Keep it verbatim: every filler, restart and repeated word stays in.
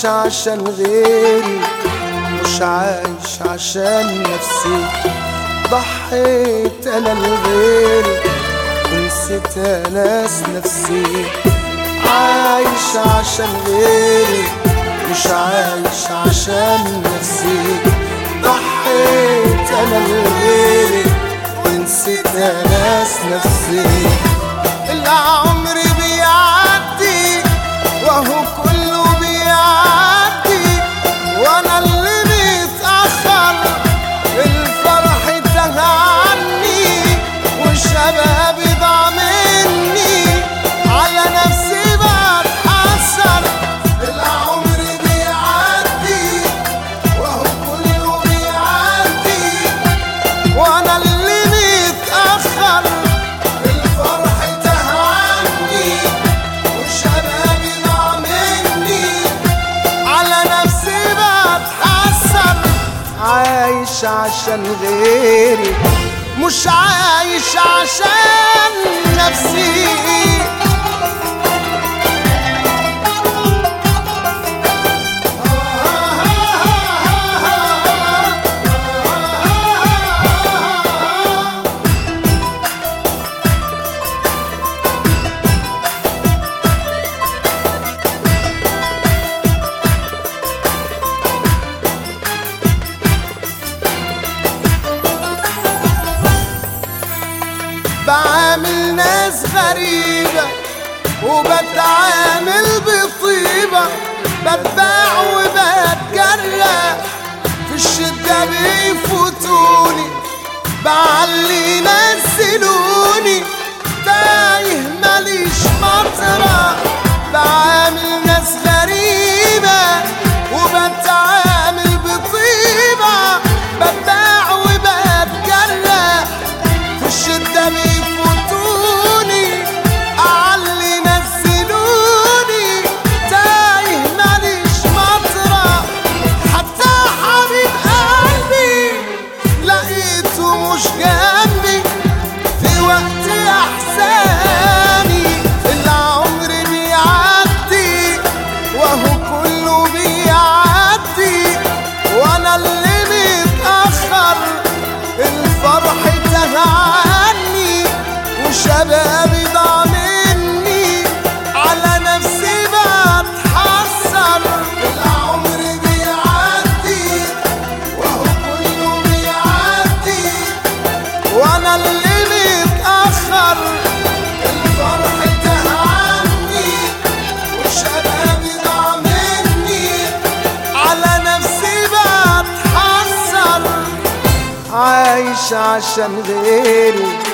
عايش عشان غيري، مش عايش عشان نفسي. ضحيت انا لغيري ونسيت اناس نفسي. عايش عشان غيري مش عايش عشان نفسي. ضحيت انا لغيري ونسيت اناس نفسي. العمر بيعدي وهو كله بيعدي، وانا اللي متأخر الفرح تاه عني، وشبابي ضاع مني على نفسي بتحسر. العمر بيعدي وهو كله بيعدي، وانا اللي متأخر الفرح تاه عني، وشبابي ضاع مني على نفسي بتحسر. عايش عشان غيري مش عايش عشان نفسي. بعامل ناس غريبة وبتعامل بطيبة، بتباع وبتجرح في الشدة بيفوتوني، بعلي ينزلوني تايه ماليش مطرح. بعامل ناس غريبة وبتعامل بطيبة، بتباع وبتجرح في الشدة بيفوتوني، أعلي ينزلوني تايه ماليش مطرح. حتى حبيب قلبي لقيته مش جنبي في وقت أحزاني. العمر بيعدي وهو كله بيعدي، وأنا اللي متأخر الفرح تاه عني، وشبابي ضاع مني على نفسي بتحسر. العمر بيعدي وهو كله بيعدي، وانا اللي متأخر الفرح تاه عني، وشبابي ضاع مني على نفسي بتحسر. عايش عشان غيري